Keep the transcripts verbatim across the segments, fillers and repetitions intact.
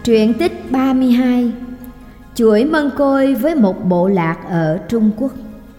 Truyện tích ba mươi hai. Chuỗi mân côi với một bộ lạc ở Trung Quốc.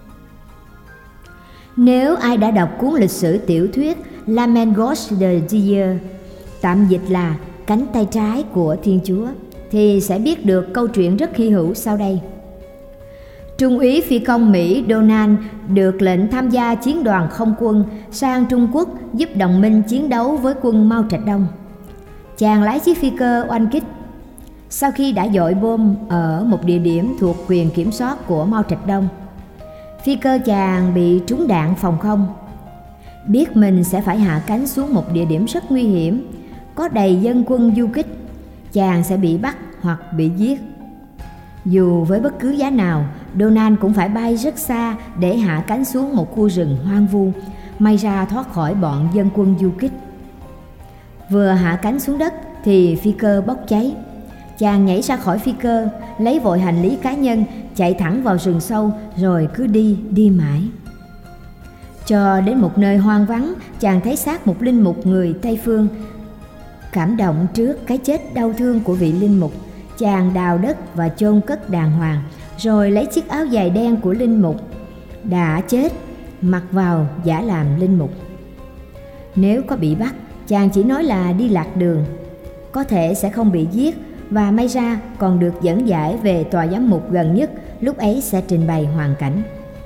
Nếu ai đã đọc cuốn lịch sử tiểu thuyết La Main Gauche de Dieu, tạm dịch là Cánh tay trái của Thiên Chúa, thì sẽ biết được câu chuyện rất hy hữu sau đây. Trung úy phi công Mỹ Donald được lệnh tham gia chiến đoàn không quân sang Trung Quốc giúp đồng minh chiến đấu với quân Mao Trạch Đông. Chàng lái chiếc phi cơ oanh kích. Sau khi đã dội bom ở một địa điểm thuộc quyền kiểm soát của Mao Trạch Đông, phi cơ chàng bị trúng đạn phòng không. Biết mình sẽ phải hạ cánh xuống một địa điểm rất nguy hiểm, có đầy dân quân du kích, chàng sẽ bị bắt hoặc bị giết. Dù với bất cứ giá nào, Donald cũng phải bay rất xa để hạ cánh xuống một khu rừng hoang vu, may ra thoát khỏi bọn dân quân du kích. Vừa hạ cánh xuống đất thì phi cơ bốc cháy. Chàng nhảy ra khỏi phi cơ, lấy vội hành lý cá nhân, chạy thẳng vào rừng sâu, rồi cứ đi, đi mãi. Cho đến một nơi hoang vắng, chàng thấy xác một linh mục người Tây Phương. Cảm động trước cái chết đau thương của vị linh mục, chàng đào đất và chôn cất đàng hoàng, rồi lấy chiếc áo dài đen của linh mục đã chết mặc vào giả làm linh mục. Nếu có bị bắt, chàng chỉ nói là đi lạc đường, có thể sẽ không bị giết, và may ra còn được dẫn giải về tòa giám mục gần nhất, lúc ấy sẽ trình bày hoàn cảnh.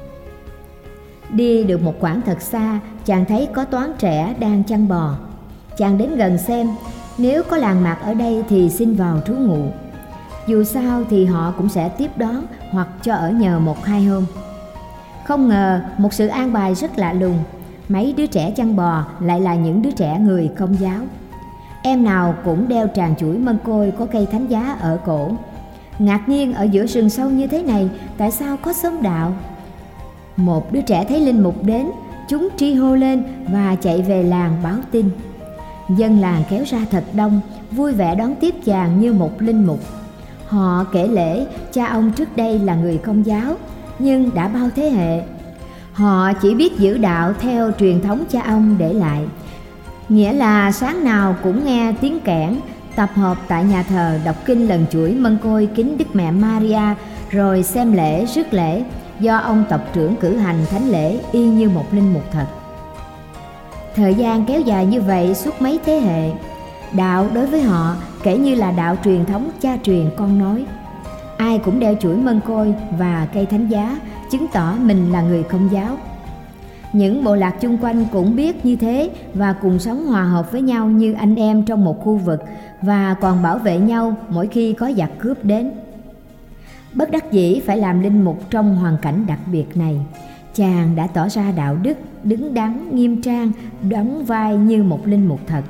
Đi được một quãng thật xa, chàng thấy có toán trẻ đang chăn bò. Chàng đến gần xem, nếu có làng mạc ở đây thì xin vào trú ngụ. Dù sao thì họ cũng sẽ tiếp đón hoặc cho ở nhờ một hai hôm. Không ngờ một sự an bài rất lạ lùng, mấy đứa trẻ chăn bò lại là những đứa trẻ người Công giáo. Em nào cũng đeo tràn chuỗi mân côi có cây thánh giá ở cổ. Ngạc nhiên ở giữa rừng sâu như thế này, tại sao có xóm đạo? Một đứa trẻ thấy linh mục đến, chúng tri hô lên và chạy về làng báo tin. Dân làng kéo ra thật đông, vui vẻ đón tiếp chàng như một linh mục. Họ kể lễ cha ông trước đây là người Công giáo, nhưng đã bao thế hệ họ chỉ biết giữ đạo theo truyền thống cha ông để lại, nghĩa là sáng nào cũng nghe tiếng kẽn, tập hợp tại nhà thờ đọc kinh lần chuỗi mân côi kính Đức Mẹ Maria, rồi xem lễ rước lễ do ông tộc trưởng cử hành thánh lễ y như một linh mục thật. Thời gian kéo dài như vậy suốt mấy thế hệ. Đạo đối với họ kể như là đạo truyền thống cha truyền con nối. Ai cũng đeo chuỗi mân côi và cây thánh giá, chứng tỏ mình là người Công giáo. Những bộ lạc chung quanh cũng biết như thế và cùng sống hòa hợp với nhau như anh em trong một khu vực, và còn bảo vệ nhau mỗi khi có giặc cướp đến. Bất đắc dĩ phải làm linh mục trong hoàn cảnh đặc biệt này, chàng đã tỏ ra đạo đức, đứng đắn, nghiêm trang, đóng vai như một linh mục thật.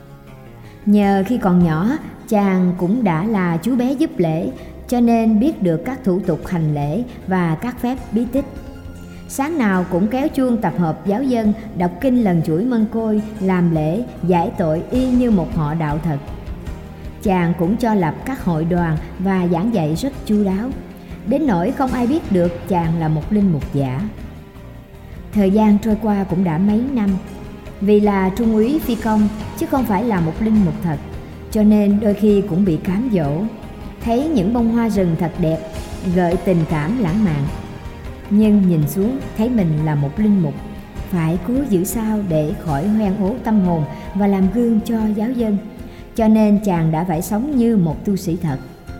Nhờ khi còn nhỏ, chàng cũng đã là chú bé giúp lễ, cho nên biết được các thủ tục hành lễ và các phép bí tích. Sáng nào cũng kéo chuông tập hợp giáo dân, đọc kinh lần chuỗi mân côi, làm lễ, giải tội y như một họ đạo thật. Chàng cũng cho lập các hội đoàn và giảng dạy rất chu đáo, đến nỗi không ai biết được chàng là một linh mục giả. Thời gian trôi qua cũng đã mấy năm. Vì là trung úy phi công chứ không phải là một linh mục thật, cho nên đôi khi cũng bị cám dỗ. Thấy những bông hoa rừng thật đẹp, gợi tình cảm lãng mạn, nhưng nhìn xuống thấy mình là một linh mục, phải cố giữ sao để khỏi hoen ố tâm hồn và làm gương cho giáo dân. Cho nên chàng đã phải sống như một tu sĩ thật.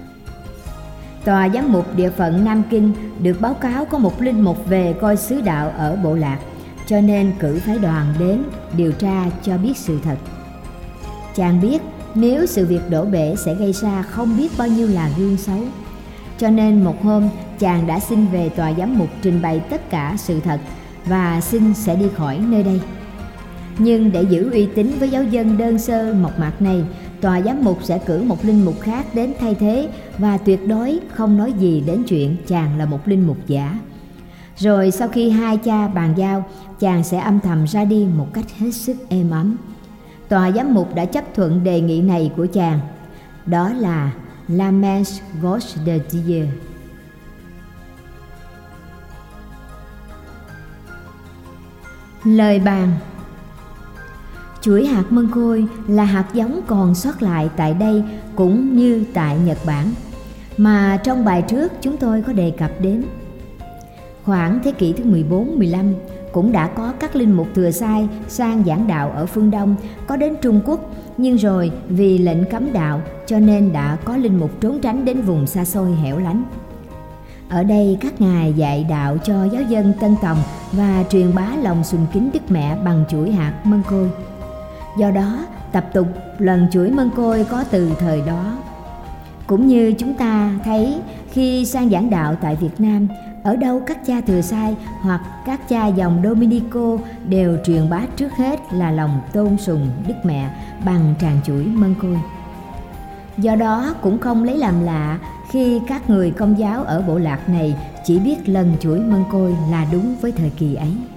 Tòa giám mục địa phận Nam Kinh được báo cáo có một linh mục về coi xứ đạo ở bộ lạc, cho nên cử phái đoàn đến điều tra cho biết sự thật. Chàng biết nếu sự việc đổ bể sẽ gây ra không biết bao nhiêu là gương xấu, cho nên một hôm chàng đã xin về tòa giám mục trình bày tất cả sự thật và xin sẽ đi khỏi nơi đây. Nhưng để giữ uy tín với giáo dân đơn sơ mộc mạc này, tòa giám mục sẽ cử một linh mục khác đến thay thế và tuyệt đối không nói gì đến chuyện chàng là một linh mục giả. Rồi sau khi hai cha bàn giao, chàng sẽ âm thầm ra đi một cách hết sức êm ấm. Tòa giám mục đã chấp thuận đề nghị này của chàng. Đó là La Main Gauche de Dieu. Lời bàn. Chuỗi hạt mân côi là hạt giống còn sót lại tại đây cũng như tại Nhật Bản, mà trong bài trước chúng tôi có đề cập đến. Khoảng thế kỷ thứ mười bốn mười lăm, cũng đã có các linh mục thừa sai sang giảng đạo ở phương Đông, có đến Trung Quốc, nhưng rồi vì lệnh cấm đạo cho nên đã có linh mục trốn tránh đến vùng xa xôi hẻo lánh. Ở đây các ngài dạy đạo cho giáo dân Tân Tòng và truyền bá lòng sùng kính Đức Mẹ bằng chuỗi hạt mân côi. Do đó, tập tục lần chuỗi mân côi có từ thời đó. Cũng như chúng ta thấy khi sang giảng đạo tại Việt Nam, ở đâu các cha thừa sai hoặc các cha dòng Dominico đều truyền bá trước hết là lòng tôn sùng Đức Mẹ bằng tràng chuỗi mân côi. Do đó cũng không lấy làm lạ khi các người Công giáo ở bộ lạc này chỉ biết lần chuỗi mân côi là đúng với thời kỳ ấy.